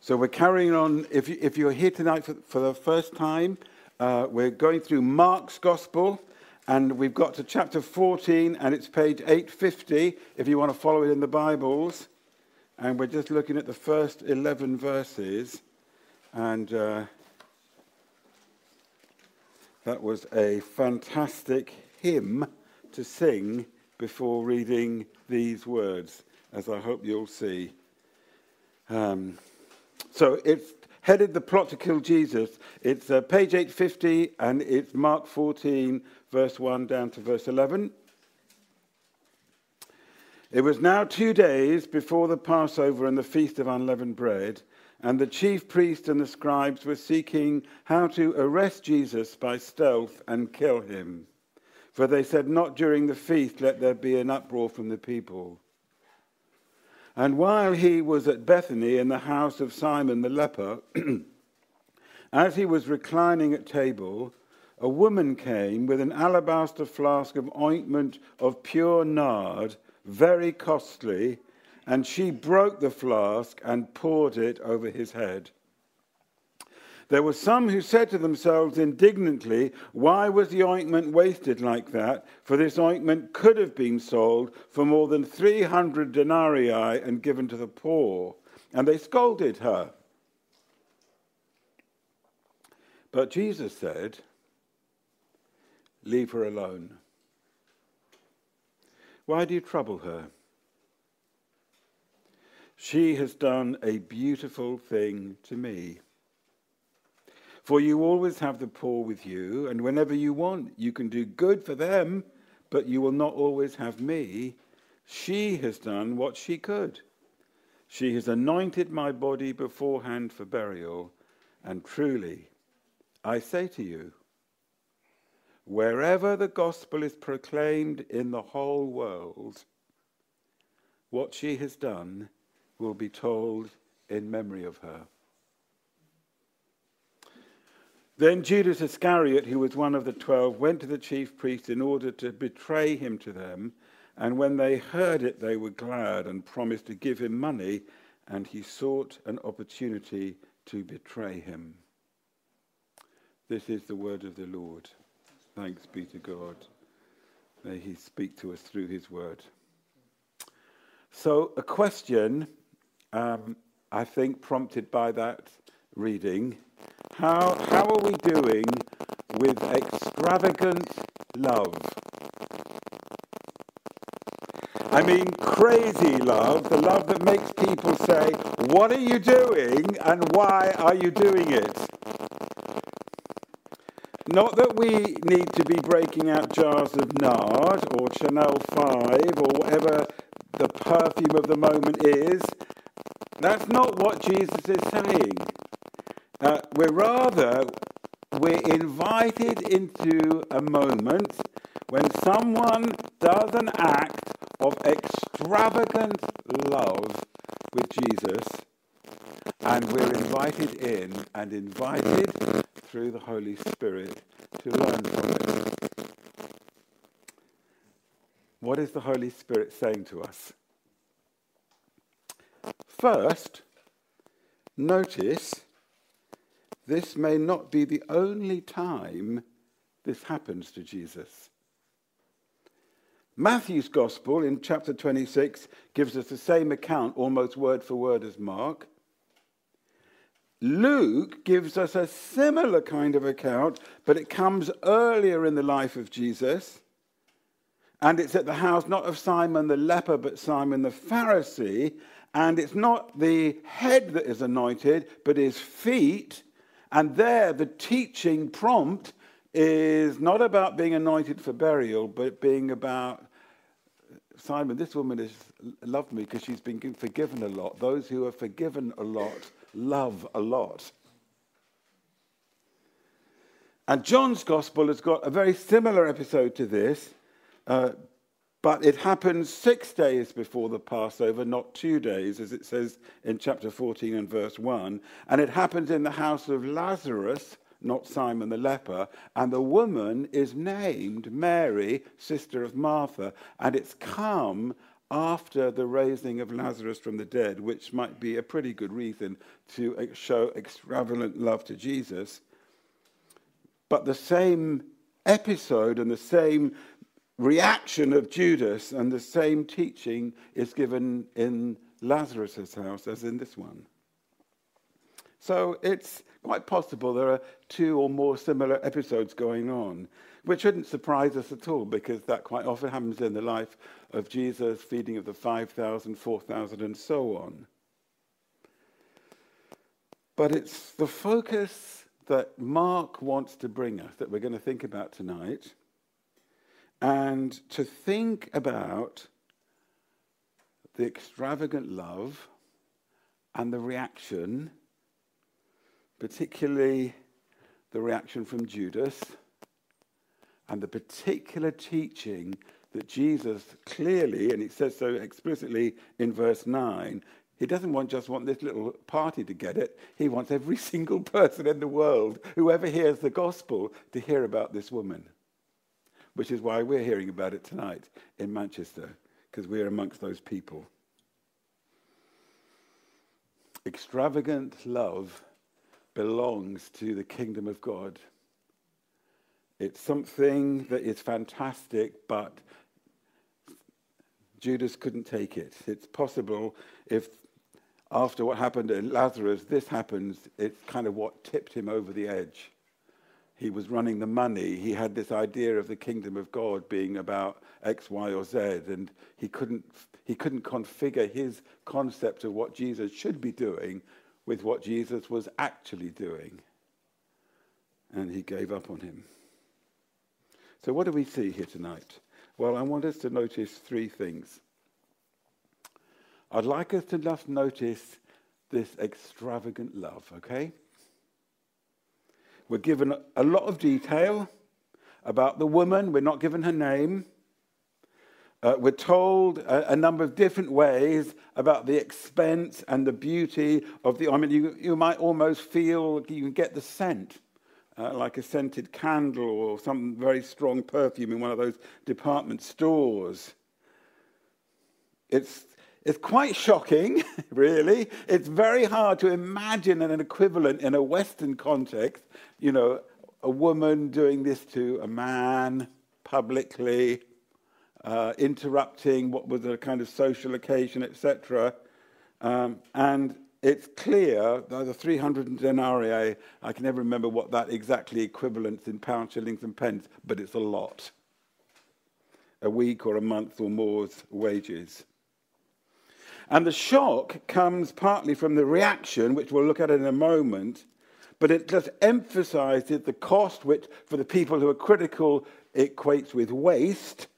So we're carrying on. If you're here tonight for the first time, we're going through Mark's Gospel, and we've got to chapter 14, and it's page 850, if you want to follow it in the Bibles. And we're just looking at the first 11 verses, and that was a fantastic hymn to sing before reading these words, as I hope you'll see. So it's headed The Plot to Kill Jesus. It's page 850, and it's Mark 14, verse 1 down to verse 11. It was now 2 days before the Passover and the Feast of Unleavened Bread, and the chief priests and the scribes were seeking how to arrest Jesus by stealth and kill him. For they said, "Not during the feast let there be an uproar from the people." And while he was at Bethany in the house of Simon the leper, as he was reclining at table, a woman came with an alabaster flask of ointment of pure nard, very costly, and she broke the flask and poured it over his head. There were some who said to themselves indignantly, "Why was the ointment wasted like that? For this ointment could have been sold for more than 300 denarii and given to the poor." And they scolded her. But Jesus said, "Leave her alone. Why do you trouble her? She has done a beautiful thing to me. For you always have the poor with you, and whenever you want, you can do good for them, but you will not always have me. She has done what she could. She has anointed my body beforehand for burial, and truly, I say to you, wherever the gospel is proclaimed in the whole world, what she has done will be told in memory of her." Then Judas Iscariot, who was one of the 12, went to the chief priests in order to betray him to them. And when they heard it, they were glad and promised to give him money, and he sought an opportunity to betray him. This is the word of the Lord. Thanks be to God. May he speak to us through his word. So a question, I think, prompted by that reading. How are we doing with extravagant love? I mean, crazy love, the love that makes people say, "What are you doing and why are you doing it?" Not that we need to be breaking out jars of nard or Chanel 5 or whatever the perfume of the moment is. That's not what Jesus is saying. We're invited into a moment when someone does an act of extravagant love with Jesus, and we're invited in and invited through the Holy Spirit to learn from it. What is the Holy Spirit saying to us? First, notice this may not be the only time this happens to Jesus. Matthew's Gospel in chapter 26 gives us the same account, almost word for word, as Mark. Luke gives us a similar kind of account, but it comes earlier in the life of Jesus. And it's at the house not of Simon the leper, but Simon the Pharisee. And it's not the head that is anointed, but his feet. And there, the teaching prompt is not about being anointed for burial, but being about, "Simon, this woman has loved me because she's been forgiven a lot. Those who are forgiven a lot love a lot." And John's Gospel has got a very similar episode to this, but it happens 6 days before the Passover, not 2 days, as it says in chapter 14 and verse 1. And it happens in the house of Lazarus, not Simon the leper. And the woman is named Mary, sister of Martha. And it's come after the raising of Lazarus from the dead, which might be a pretty good reason to show extravagant love to Jesus. But the same episode and the same reaction of Judas and the same teaching is given in Lazarus' house as in this one. So it's quite possible there are two or more similar episodes going on, which shouldn't surprise us at all, because that quite often happens in the life of Jesus, feeding of the 5,000, 4,000, and so on. But it's the focus that Mark wants to bring us that we're going to think about tonight, and to think about the extravagant love and the reaction, particularly the reaction from Judas, and the particular teaching that Jesus clearly, and it says so explicitly in verse 9, he doesn't just want this little party to get it. He wants every single person in the world, whoever hears the gospel, to hear about this woman. Which is why we're hearing about it tonight in Manchester, because we're amongst those people. Extravagant love belongs to the kingdom of God. It's something that is fantastic, but Judas couldn't take it. It's possible if after what happened to Lazarus, this happens, it's kind of what tipped him over the edge. He was running the money. He had this idea of the kingdom of God being about X, Y, or Z, and he couldn't configure his concept of what Jesus should be doing with what Jesus was actually doing. And he gave up on him. So what do we see here tonight? Well, I want us to notice three things. I'd like us to just notice this extravagant love, okay? We're given a lot of detail about the woman. We're not given her name. We're told a number of different ways about the expense and the beauty of the... I mean, you might almost feel, you can get the scent, like a scented candle or some very strong perfume in one of those department stores. It's quite shocking, really. It's very hard to imagine an equivalent in a Western context, you know, a woman doing this to a man publicly, interrupting what was a kind of social occasion, etc. And it's clear that the 300 denarii, I can never remember what that exactly equivalents in pounds, shillings, and pence, but it's a lot. A week or a month or more's wages. And the shock comes partly from the reaction, which we'll look at in a moment, but it just emphasizes the cost, which for the people who are critical equates with waste.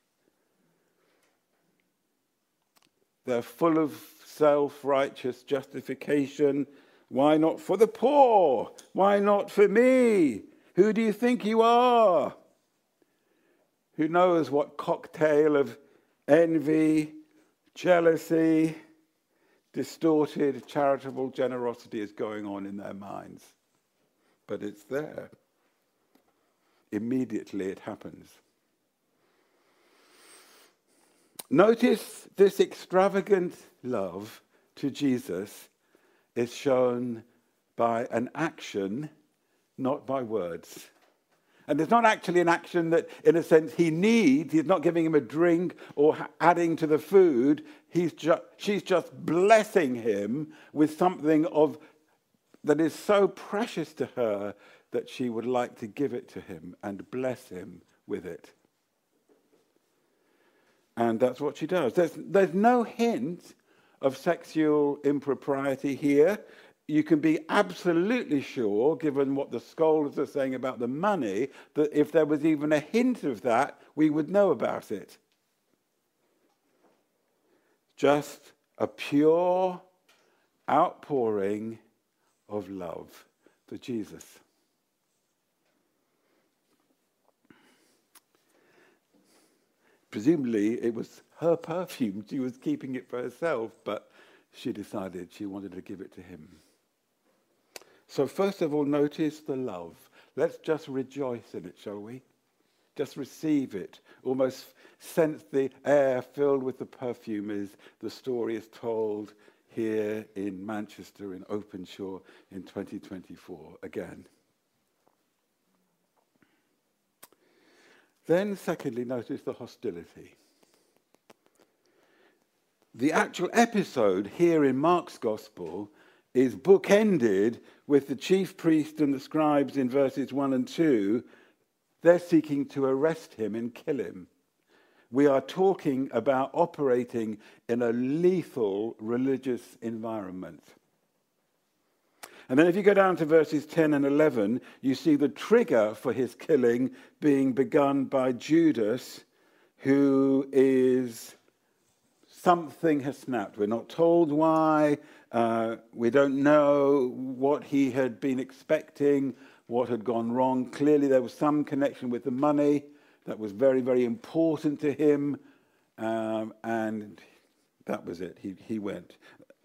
They're full of self-righteous justification. Why not for the poor? Why not for me? Who do you think you are? Who knows what cocktail of envy, jealousy, distorted charitable generosity is going on in their minds. But it's there. Immediately it happens. Notice this extravagant love to Jesus is shown by an action, not by words. And it's not actually an action that, in a sense, he needs. He's not giving him a drink or adding to the food. She's just blessing him with something that is so precious to her that she would like to give it to him and bless him with it. And that's what she does. There's no hint of sexual impropriety here. You can be absolutely sure, given what the scholars are saying about the money, that if there was even a hint of that, we would know about it. Just a pure outpouring of love for Jesus. Presumably, it was her perfume. She was keeping it for herself, but she decided she wanted to give it to him. So first of all, notice the love. Let's just rejoice in it, shall we? Just receive it. Almost sense the air filled with the perfume as the story is told here in Manchester, in Openshaw, in 2024 again. Then, secondly, notice the hostility. The actual episode here in Mark's Gospel is bookended with the chief priest and the scribes in verses 1 and 2. They're seeking to arrest him and kill him. We are talking about operating in a lethal religious environment. And then if you go down to verses 10 and 11, you see the trigger for his killing being begun by Judas, who is... something has snapped. We're not told why. We don't know what he had been expecting, what had gone wrong. Clearly there was some connection with the money that was very, very important to him. And that was it. He went.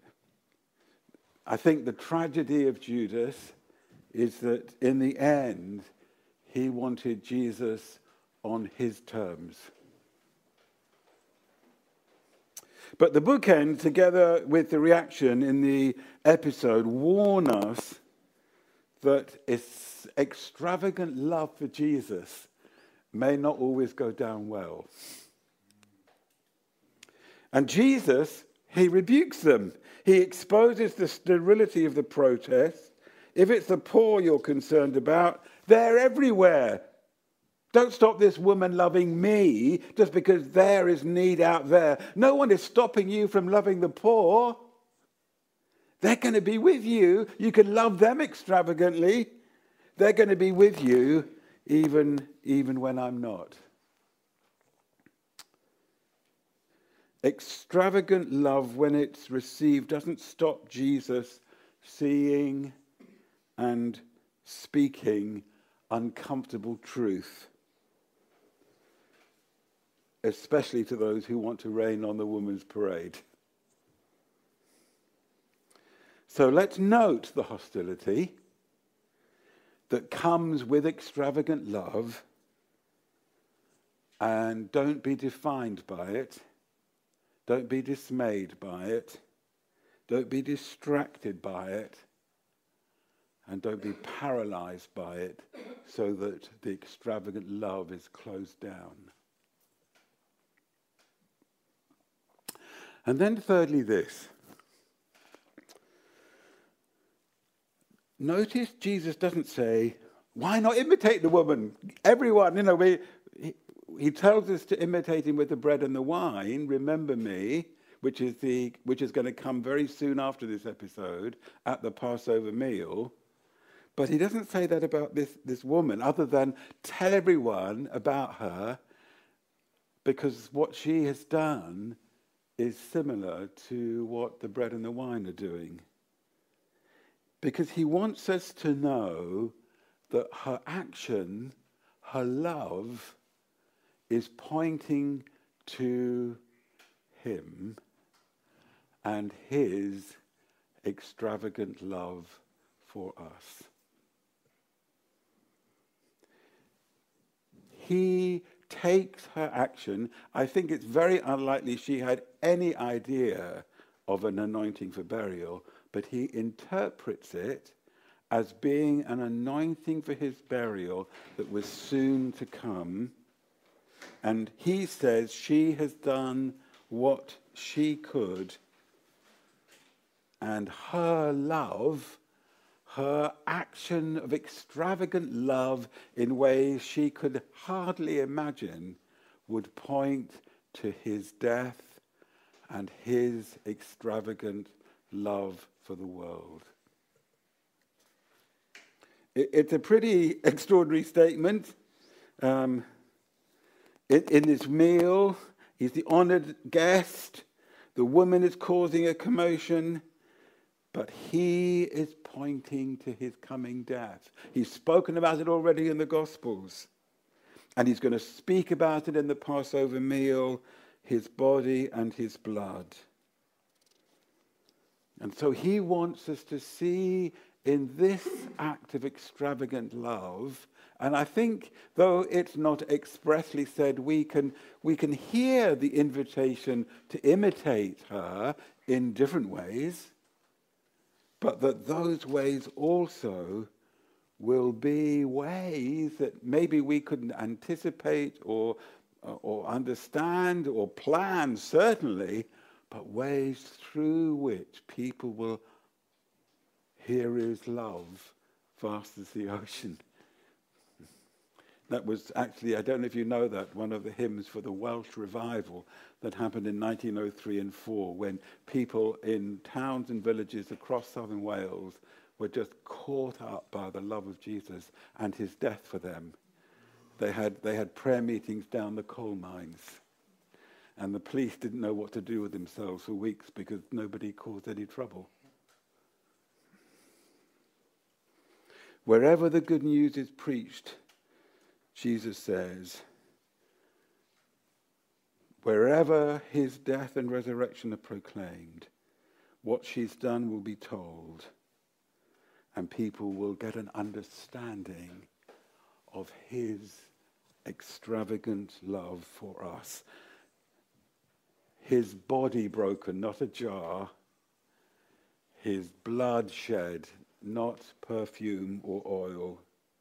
I think the tragedy of Judas is that in the end, he wanted Jesus on his terms. But the bookend, together with the reaction in the episode, warn us that extravagant love for Jesus may not always go down well. And Jesus, he rebukes them. He exposes the sterility of the protest. If it's the poor you're concerned about, they're everywhere. Don't stop this woman loving me just because there is need out there. No one is stopping you from loving the poor. They're going to be with you. You can love them extravagantly. They're going to be with you even when I'm not. Extravagant love, when it's received, doesn't stop Jesus seeing and speaking uncomfortable truth, especially to those who want to rain on the woman's parade. So let's note the hostility that comes with extravagant love, and don't be defined by it. Don't be dismayed by it. Don't be distracted by it. And don't be paralyzed by it so that the extravagant love is closed down. And then thirdly, this. Notice Jesus doesn't say, why not imitate the woman? Everyone, he tells us to imitate him with the bread and the wine, remember me, which is going to come very soon after this episode at the Passover meal. But he doesn't say that about this woman, other than tell everyone about her, because what she has done is similar to what the bread and the wine are doing. Because he wants us to know that her action, her love, is pointing to him and his extravagant love for us. He takes her action. I think it's very unlikely she had any idea of an anointing for burial, but he interprets it as being an anointing for his burial that was soon to come. And he says she has done what she could, and her love, her action of extravagant love in ways she could hardly imagine, would point to his death and his extravagant love for the world. It's a pretty extraordinary statement. In this meal, he's the honored guest. The woman is causing a commotion. But he is pointing to his coming death. He's spoken about it already in the Gospels. And he's going to speak about it in the Passover meal, his body and his blood. And so he wants us to see in this act of extravagant love, and I think, though it's not expressly said, we can hear the invitation to imitate her in different ways, but that those ways also will be ways that maybe we couldn't anticipate or understand or plan, certainly, but ways through which people will hear his love vast as the ocean. That was actually, I don't know if you know that, one of the hymns for the Welsh revival that happened in 1903 and 4, when people in towns and villages across southern Wales were just caught up by the love of Jesus and his death for them. They had prayer meetings down the coal mines, and the police didn't know what to do with themselves for weeks because nobody caused any trouble. Wherever the good news is preached, Jesus says, wherever his death and resurrection are proclaimed, what she's done will be told, and people will get an understanding of his extravagant love for us. His body broken, not a jar. His blood shed, not perfume or oil.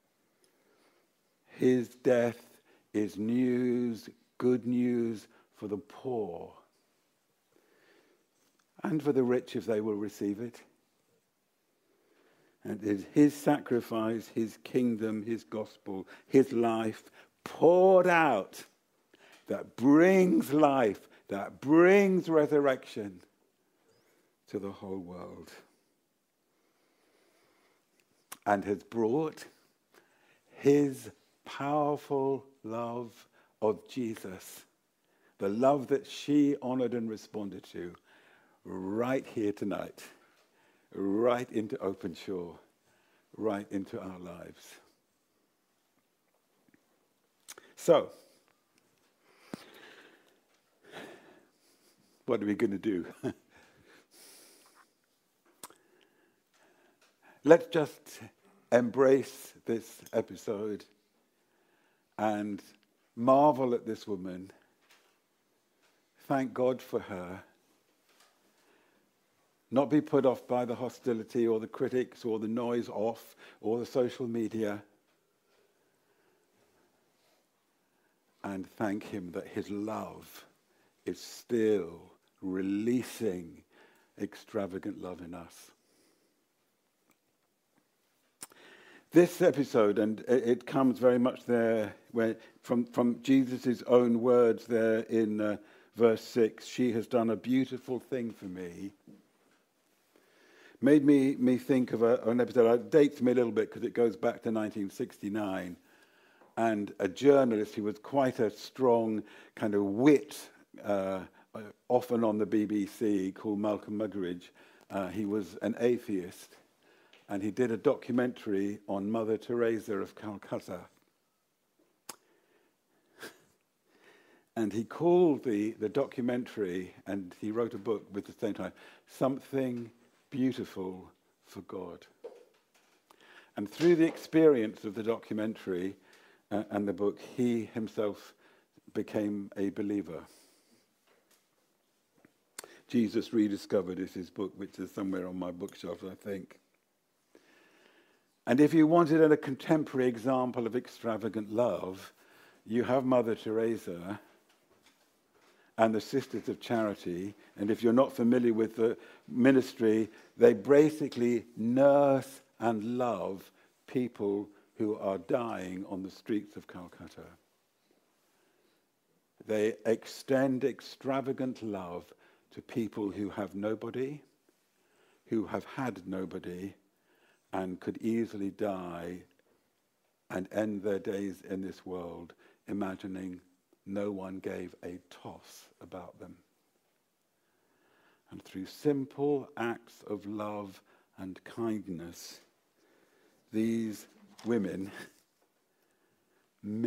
His death is news, good news for the poor and for the rich if they will receive it. And it is his sacrifice, his kingdom, his gospel, his life poured out that brings life, that brings resurrection to the whole world. And has brought his powerful love of Jesus, the love that she honored and responded to, right here tonight, right into Openshaw, right into our lives. So, what are we going to do? Let's just embrace this episode and marvel at this woman. Thank God for her. Not be put off by the hostility or the critics or the noise off or the social media. And thank him that his love is still releasing extravagant love in us. This episode, and it comes very much there from Jesus' own words there in verse 6, she has done a beautiful thing for me, made me think of an episode. It dates me a little bit because it goes back to 1969. And a journalist who was quite a strong kind of wit, often on the BBC, called Malcolm Muggeridge. He was an atheist. And he did a documentary on Mother Teresa of Calcutta. And he called the documentary, and he wrote a book with the same title, Something Beautiful for God. And through the experience of the documentary and the book, he himself became a believer. Jesus Rediscovered is his book, which is somewhere on my bookshelf, I think. And if you wanted a contemporary example of extravagant love, you have Mother Teresa and the Sisters of Charity. And if you're not familiar with the ministry, they basically nurse and love people who are dying on the streets of Calcutta. They extend extravagant love to people who have nobody, who have had nobody, and could easily die and end their days in this world, imagining no one gave a toss about them. And through simple acts of love and kindness, these women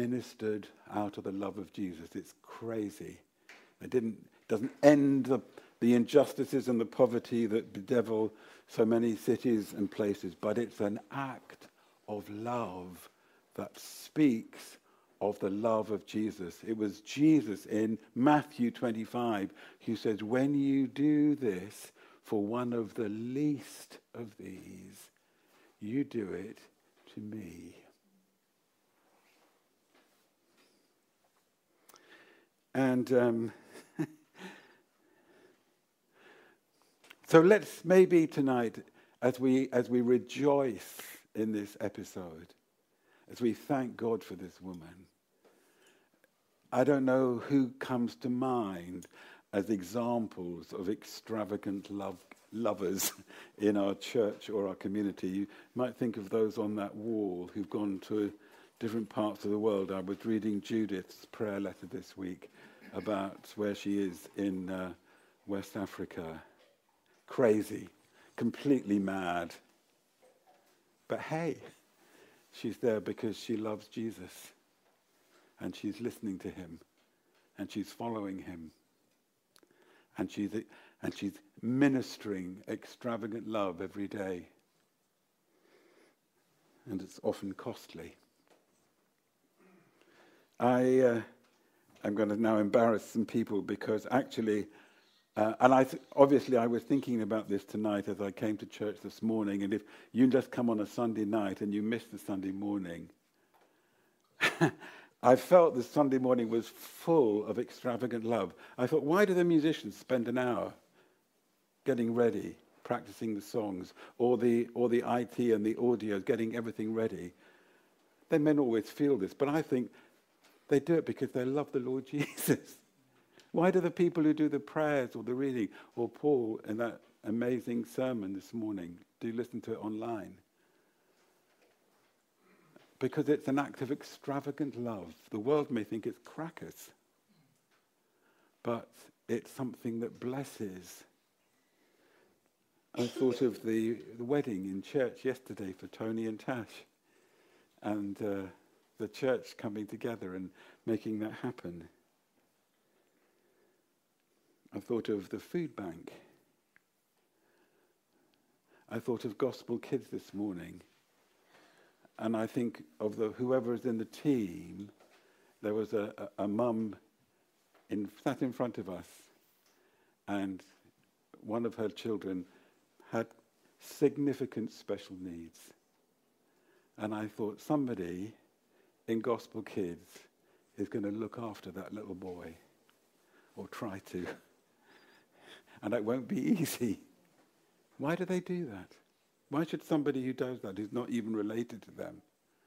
ministered out of the love of Jesus. It's crazy. It doesn't end the injustices and the poverty that bedevil so many cities and places, but it's an act of love that speaks of the love of Jesus. It was Jesus in Matthew 25 who says, when you do this for one of the least of these, you do it to me. And so let's maybe tonight, as we rejoice in this episode, as we thank God for this woman, I don't know who comes to mind as examples of extravagant lovers in our church or our community. You might think of those on that wall who've gone to different parts of the world. I was reading Judith's prayer letter this week about where she is in West Africa. Crazy, completely mad. But hey, she's there because she loves Jesus. And she's listening to him. And she's following him. And she's ministering extravagant love every day. And it's often costly. I'm going to now embarrass some people because actually, obviously I was thinking about this tonight as I came to church this morning, and if you just come on a Sunday night and you miss the Sunday morning, I felt the Sunday morning was full of extravagant love. I thought, why do the musicians spend an hour getting ready, practicing the songs, or the IT and the audio, getting everything ready? They may not always feel this, but I think they do it because they love the Lord Jesus. Why do the people who do the prayers or the reading, or Paul in that amazing sermon this morning, do listen to it online? Because it's an act of extravagant love. The world may think it's crackers, but it's something that blesses. I thought of the wedding in church yesterday for Tony and Tash, and the church coming together and making that happen. I thought of the food bank. I thought of Gospel Kids this morning. And I think of whoever is in the team. There was a mum sat in front of us, and one of her children had significant special needs. And I thought somebody in Gospel Kids is going to look after that little boy, or try to. And it won't be easy. Why do they do that? Why should somebody who does that, who's not even related to them?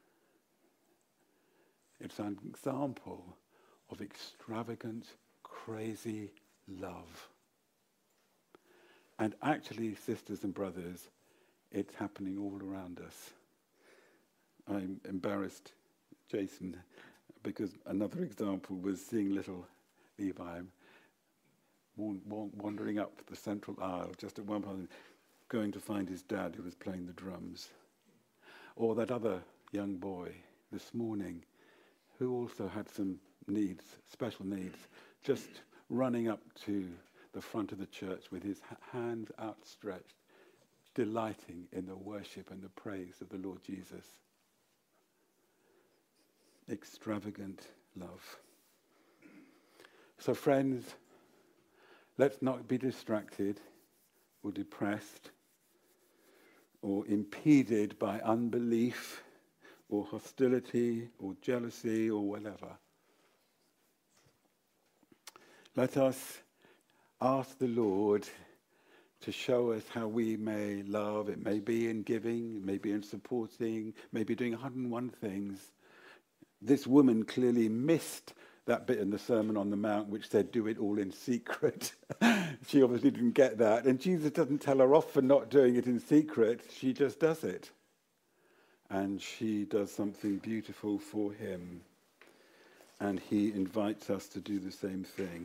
It's an example of extravagant, crazy love. And actually, sisters and brothers, it's happening all around us. I'm embarrassed, Jason, because another example was seeing little Levi wandering up the central aisle just at one point, going to find his dad who was playing the drums. Or that other young boy this morning who also had some needs, special needs, just running up to the front of the church with his hands outstretched, delighting in the worship and the praise of the Lord Jesus. Extravagant love. So friends, let's not be distracted or depressed or impeded by unbelief or hostility or jealousy or whatever. Let us ask the Lord to show us how we may love. It may be in giving, it may be in supporting, maybe doing 101 things. This woman clearly missed that bit in the Sermon on the Mount which said, do it all in secret. She obviously didn't get that. And Jesus doesn't tell her off for not doing it in secret. She just does it. And she does something beautiful for him. And he invites us to do the same thing.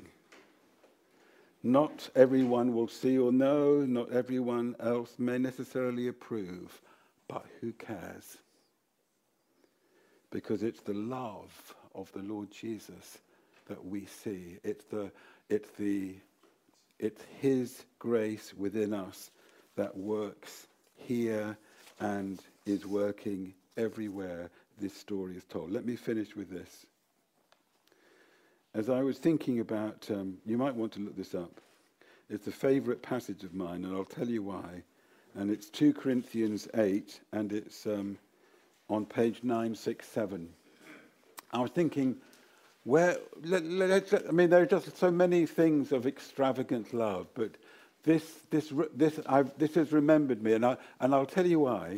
Not everyone will see or know. Not everyone else may necessarily approve. But who cares? Because it's the love of the Lord Jesus that we see. It's It's his grace within us that works here and is working everywhere this story is told. Let me finish with this. As I was thinking about, you might want to look this up. It's a favourite passage of mine, and I'll tell you why. And it's 2 Corinthians 8, and it's on page 967. I was thinking, there are just so many things of extravagant love, but this has remembered me, and I'll tell you why.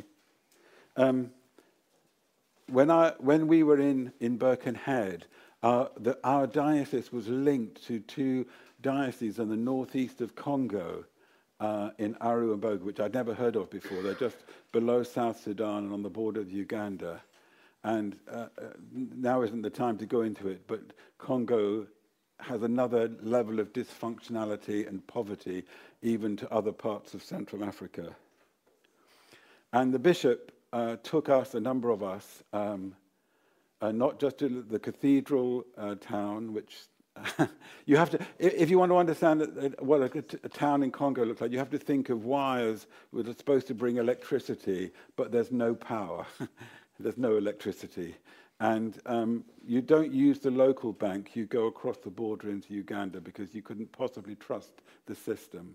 When we were in Birkenhead, our diocese was linked to 2 dioceses in the northeast of Congo, in Aru and Boga, which I'd never heard of before. They're just below South Sudan and on the border of Uganda. And now isn't the time to go into it, but Congo has another level of dysfunctionality and poverty, even to other parts of Central Africa. And the bishop took us, a number of us, not just to the cathedral town, which you have to, if you want to understand what a town in Congo looks like, you have to think of wires that are supposed to bring electricity, but there's no power. There's no electricity. And you don't use the local bank. You go across the border into Uganda because you couldn't possibly trust the system.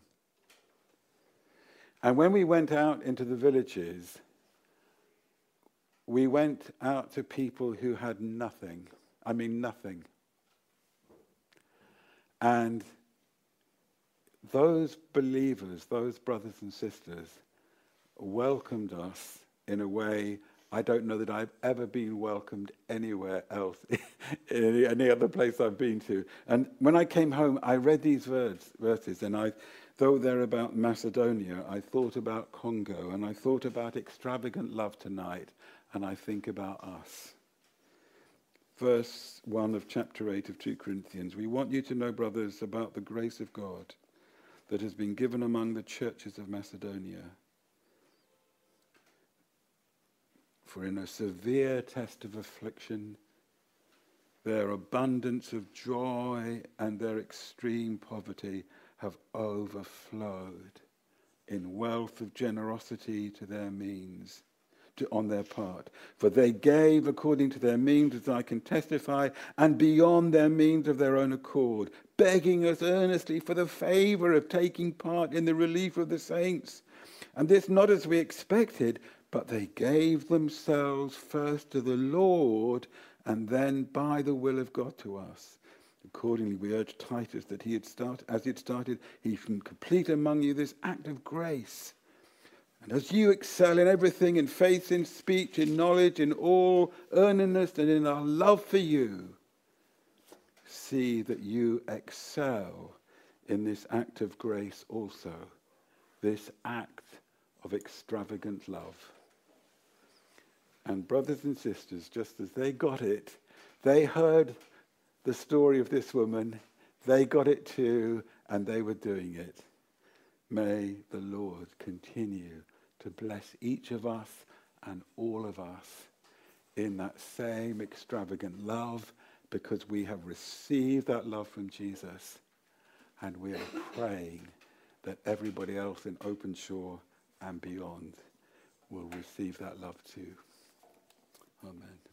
And when we went out into the villages, we went out to people who had nothing. I mean, nothing. And those believers, those brothers and sisters, welcomed us in a way I don't know that I've ever been welcomed anywhere else, in any other place I've been to. And when I came home, I read these verses, and though they're about Macedonia, I thought about Congo, and I thought about extravagant love tonight, and I think about us. Verse 1 of chapter 8 of 2 Corinthians. We want you to know, brothers, about the grace of God that has been given among the churches of Macedonia. For in a severe test of affliction, their abundance of joy and their extreme poverty have overflowed in wealth of generosity to their means, on their part. For they gave according to their means, as I can testify, and beyond their means of their own accord, begging us earnestly for the favour of taking part in the relief of the saints. And this not as we expected, but they gave themselves first to the Lord, and then by the will of God to us. Accordingly, we urge Titus that as he had started, he can complete among you this act of grace. And as you excel in everything, in faith, in speech, in knowledge, in all earnestness, and in our love for you, see that you excel in this act of grace also, this act of extravagant love. And brothers and sisters, just as they got it, they heard the story of this woman, they got it too, and they were doing it. May the Lord continue to bless each of us and all of us in that same extravagant love, because we have received that love from Jesus, and we are praying that everybody else in Openshaw and beyond will receive that love too. Amen.